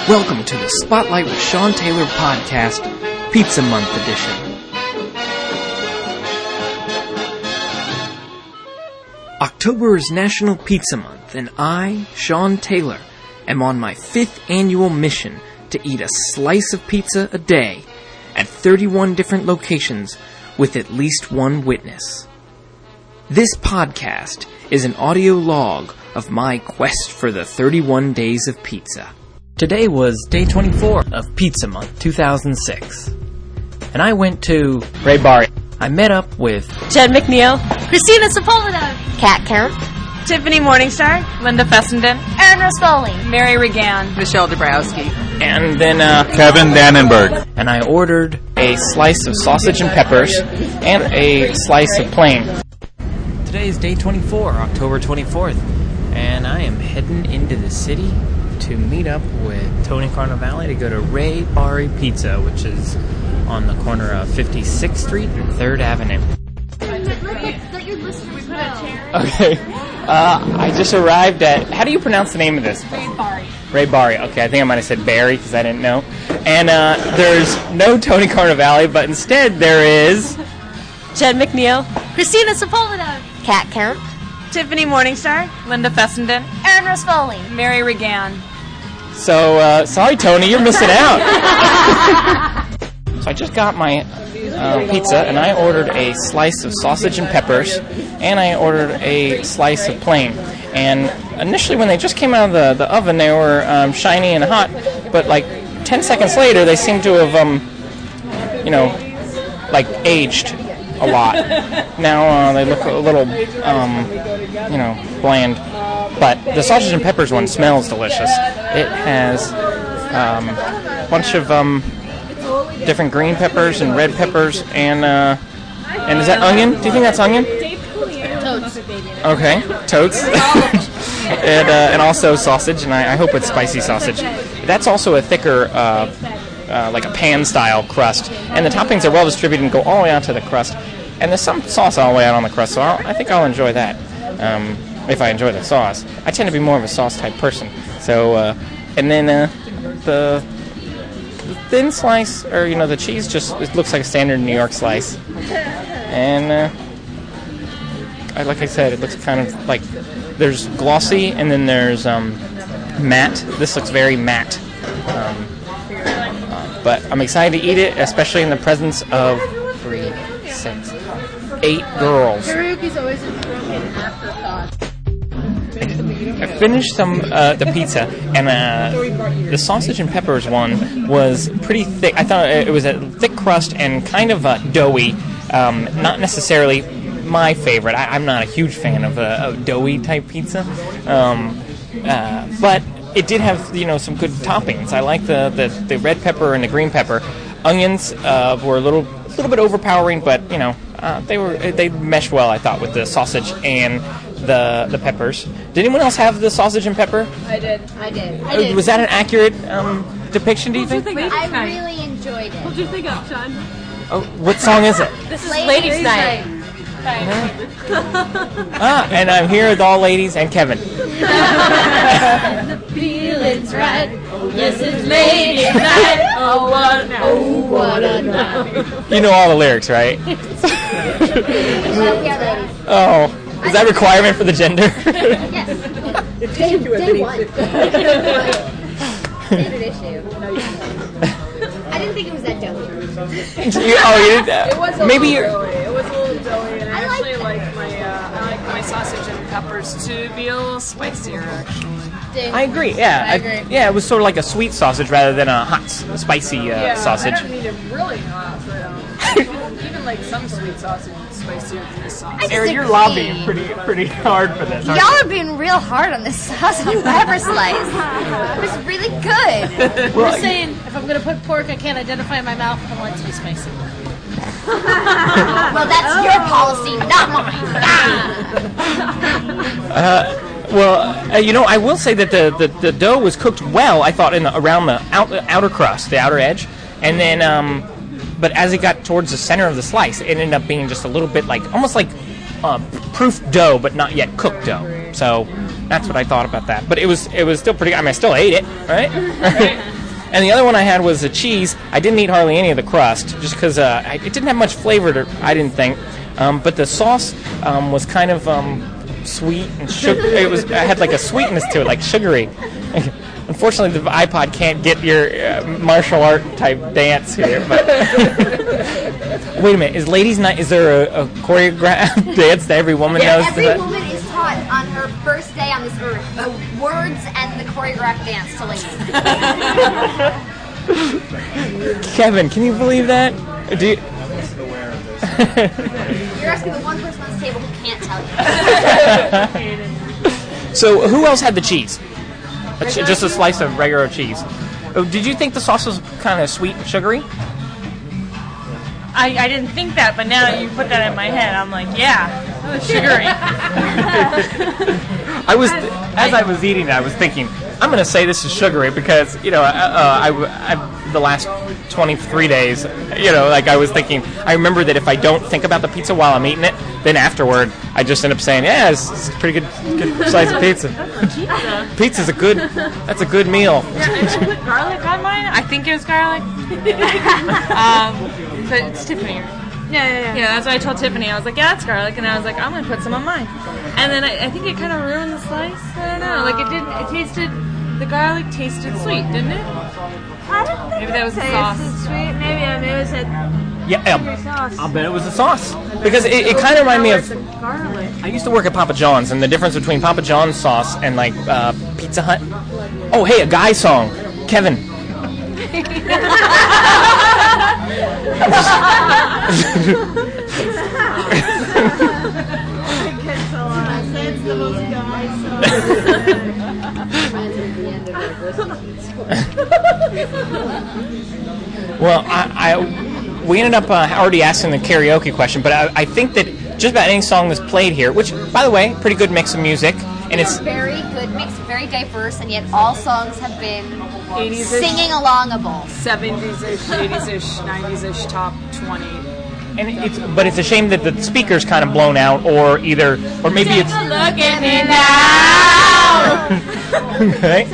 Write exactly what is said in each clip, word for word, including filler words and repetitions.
Welcome to the Spotlight with Sean Taylor podcast, Pizza Month edition. October is National Pizza Month, and I, Sean Taylor, am on my fifth annual mission to eat a slice of pizza a day at thirty-one different locations with at least one witness. This podcast is an audio log of my quest for the thirty-one days of pizza. Today was day twenty-four of Pizza Month two thousand six, and I went to Ray Bari. I met up with Jen McNeil, Christina Sepulveda, Kat Kemp, Tiffany Morningstar, Linda Fessenden, Erin Roscoli, Mary Regan, Michelle Dabrowski, and then uh, Kevin Dannenberg. And I ordered a slice of sausage and peppers and a slice of plain. Today is day twenty-four, October twenty-fourth, and I am heading into the city to meet up with Tony Carnevale to go to Ray Bari Pizza, which is on the corner of fifty-sixth Street and third Avenue. Okay, uh, I just arrived at, how do you pronounce the name of this? Ray Bari. Ray Bari. Okay, I think I might have said Barry because I didn't know. And uh, there's no Tony Carnevale, but instead there is Jen McNeil, Christina Sepulveda, Kat Kemp, Tiffany Morningstar, Linda Fessenden, Erin Roscoli, Mary Regan. So, uh, sorry, Tony, you're missing out. So I just got my uh, pizza, and I ordered a slice of sausage and peppers, and I ordered a slice of plain. And initially, when they just came out of the, the oven, they were um, shiny and hot, but like ten seconds later, they seemed to have, um, you know, like aged a lot. Now uh, they look a little, um, you know, bland. But the sausage and peppers one smells delicious. It has um, a bunch of um, different green peppers and red peppers, and uh, and is that onion? Do you think that's onion? Toads. Okay, totes. and uh, and also sausage, and I, I hope it's spicy sausage. That's also a thicker, uh, uh, like a pan-style crust, and the toppings are well distributed and go all the way out to the crust. And there's some sauce all the way out on the crust, so I'll, I think I'll enjoy that. Um, if I enjoy the sauce. I tend to be more of a sauce type person. So, uh, and then uh, the, the thin slice, or you know, the cheese just it looks like a standard New York slice. And uh, I, like I said, it looks kind of like there's glossy, and then there's um, matte. This looks very matte. Um, uh, but I'm excited to eat it, especially in the presence of three, six, eight girls. Karaoke's always a broken afterthought. I finished some uh, the pizza, and uh, the sausage and peppers one was pretty thick. I thought it was a thick crust and kind of uh, doughy. Um, not necessarily my favorite. I, I'm not a huge fan of, uh, of doughy type pizza, um, uh, but it did have you know some good toppings. I like the, the, the red pepper and the green pepper. Onions uh, were a little little bit overpowering, but you know uh, they were they meshed well. I thought with the sausage and the the peppers. Did anyone else have the sausage and pepper? I did. I did. I did. Was that an accurate um, depiction, do you think? I really enjoyed it. What did you think of, Sean? Oh, what song is it? This is Ladies' Ladies' Night. Night. Ah, and I'm here with all ladies and Kevin. The feeling's right. Yes, it's ladies' night. Oh, what, oh, what a night. You know all the lyrics, right? Yeah, ladies. Oh, is that a requirement for the gender? Yes. Day, day one. Favorite issue. I didn't think it was that dope. you, oh, you did. It was a Maybe little you're. doughy. It was a little doughy, and I, I actually like like my uh, I like my sausage and peppers to be a little spicier, actually. I agree. Yeah, I agree. yeah, it was sort of like a sweet sausage rather than a hot, s- spicy uh, yeah, sausage. I don't need it really hot, but um, even, even like some sweet sausage is spicier than this sausage. I Aaron, you're disagree. lobbying pretty pretty hard for this. aren't Y'all are being real hard on this sausage and pepper slice. It was really good. Well, We're saying if I'm going to put pork I can't identify in my mouth, I want it to be spicy. Well, that's your policy, not mine. Uh, well, uh, you know, I will say that the, the, the dough was cooked well, I thought, in the, around the out, outer crust, the outer edge. And then, um, but as it got towards the center of the slice, it ended up being just a little bit like, almost like uh, proof dough, but not yet cooked dough. So that's what I thought about that. But it was it was still pretty. I mean, I still ate it, right? And the other one I had was a cheese. I didn't eat hardly any of the crust, just because uh, I- it didn't have much flavor. To, I didn't think, um, but the sauce um, was kind of um, sweet and sugar. It was. I had like a sweetness to it, like sugary. Unfortunately, the iPod can't get your uh, martial art type dance here. But wait a minute, is Ladies' Night? Is there a, a choreographed dance that every woman knows? Every that? woman is taught on her first day on this earth the words and the choreographed dance to Ladies' Night. Kevin, can you believe that? Do you... You're asking the one person on this table who can't tell you. So, who else had the cheese? A ch- just a slice of regular cheese. Oh, did you think the sauce was kind of sweet and sugary? I, I didn't think that, but now you put that in my head. I'm like, yeah, it was sugary. I was, as I was eating it, I was thinking, I'm going to say this is sugary because, you know, uh, I, I, the last twenty-three days, you know, like I was thinking, I remember that if I don't think about the pizza while I'm eating it, then afterward, I just end up saying, yeah, it's, it's a pretty good, good slice of pizza. Pizza's a good, that's a good meal. Yeah, I put garlic on mine. I think it was garlic. um, but it's Tiffany. Yeah, yeah, yeah. Yeah, that's what I told Tiffany. I was like, yeah, that's garlic. And I was like, I'm going to put some on mine. And then I, I think it kind of ruined the slice. I don't know. Like, it did, it tasted, the garlic tasted sweet, didn't it? I don't think Maybe that was the it sauce. tasted sweet. Maybe I mean, it was a Yeah, um, sauce. I'll bet it was the sauce. Because it, it kind of reminded me of, garlic. I used to work at Papa John's, and the difference between Papa John's sauce and, like, uh, Pizza Hut. Oh, hey, a guy song. Kevin. It's the most guy Well, I, I we ended up uh, already asking the karaoke question, but I, I think that just about any song that's played here, which, by the way, pretty good mix of music, and it's very good mix, very diverse, and yet all songs have been eighties-ish, singing alongable. seventies-ish, eighties-ish, nineties-ish, top twenty. and it's but it's a shame that the speaker's kind of blown out, or either, or maybe it's. Look at me now. Okay.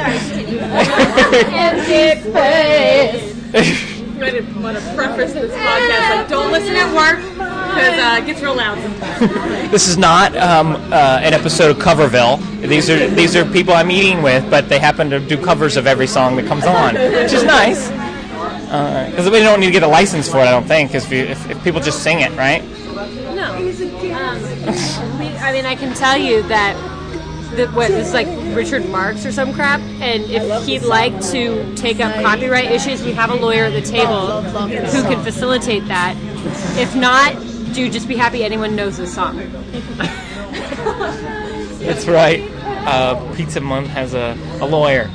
Empty face. I'm going to want to preface this podcast like, don't listen at work because uh, it gets real loud sometimes. This is not um, uh, an episode of Coverville. These are these are people I'm eating with, but they happen to do covers of every song that comes on, which is nice. Because uh, we don't need to get a license for it, I don't think, because if, if people just sing it, right? No. Um, we, I mean, I can tell you that the, what this is like Richard Marx or some crap, and if he'd like to take up copyright issues, we have a lawyer at the table who can facilitate that. If not, do just be happy anyone knows this song. That's right. Uh, Pizza Month has a, a lawyer.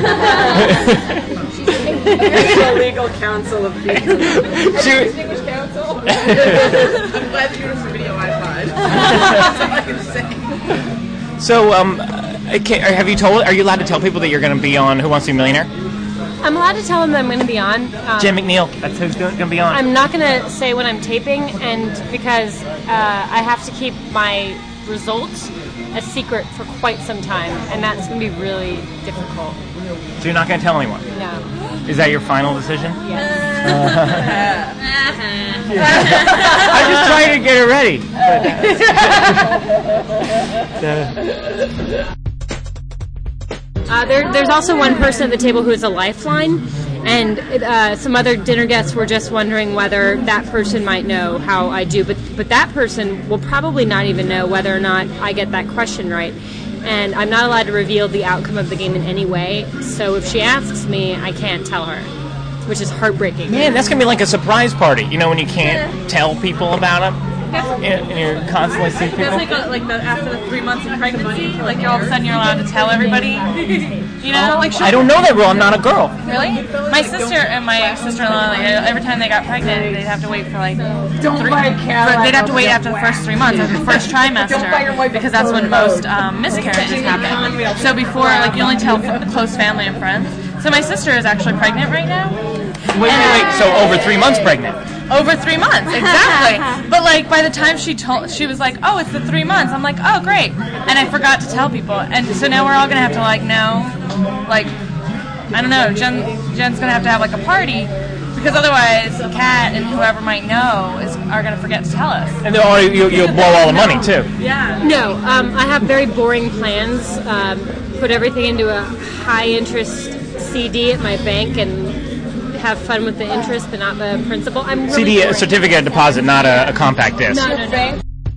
The legal counsel of pizza. Distinguished counsel. I'm glad that you're doing video iPod. That's all I can say. So, um, okay, have you told? Are you allowed to tell people that you're going to be on Who Wants to Be a Millionaire? I'm allowed to tell them that I'm going to be on. Um, Jen McNeil. That's who's going to be on. I'm not going to say when I'm taping, and because uh, I have to keep my results a secret for quite some time, and that's going to be really difficult. So you're not going to tell anyone? No. Is that your final decision? Yes. I'm just trying to get it ready. Uh, there, there's also one person at the table who is a lifeline, and uh, some other dinner guests were just wondering whether that person might know how I do, but but that person will probably not even know whether or not I get that question right. And I'm not allowed to reveal the outcome of the game in any way, so if she asks me, I can't tell her, which is heartbreaking. Man, that's going to be like a surprise party, you know, when you can't tell people about it, and, and you're constantly seeing people. That's like, a, like the, after the three months of pregnancy, like all of a sudden you're allowed to tell everybody. You know, like I don't know that rule. I'm not a girl. Really? My sister and my sister-in-law, like, every time they got pregnant, they'd have to wait for like Don't three, buy a Caroline. they'd have to wait after the first three months, after the first trimester, because that's when most um, miscarriages happen. So before, like, you only tell close family and friends. So my sister is actually pregnant right now. Wait, wait, wait. So over three months pregnant? over three months, exactly. But like by the time she told, she was like, "Oh, it's the three months." I'm like, "Oh, great," and I forgot to tell people, and so now we're all gonna have to like know, like, I don't know, Jen, Jen's gonna have to have like a party. Because otherwise, Kat and whoever might know is are going to forget to tell us. And they'll all, you, you'll blow all the money, too. Yeah. No, um, I have very boring plans. Um, put everything into a high-interest C D at my bank and have fun with the interest, but not the principal. I'm really C D, a boring. certificate of deposit, not a, a compact disc. No, no, no.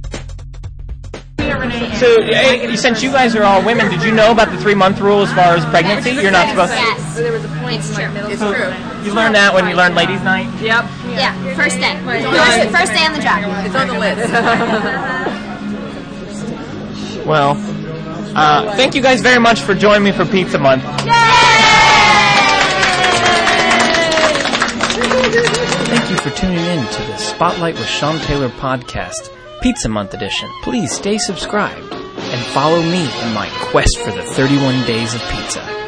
So, uh, since you guys are all women, did you know about the three-month rule as far as pregnancy? You're not supposed to... Yes. There was a point It's in like true. middle It's school. true. You learned that when you learned ladies' night? Yep. Yeah, first day. First, first day on the job. It's on the list. Well, uh, thank you guys very much for joining me for Pizza Month. Thank you for tuning in to the Spotlight with Sean Taylor podcast, Pizza Month edition. Please stay subscribed and follow me in my quest for the thirty-one days of pizza.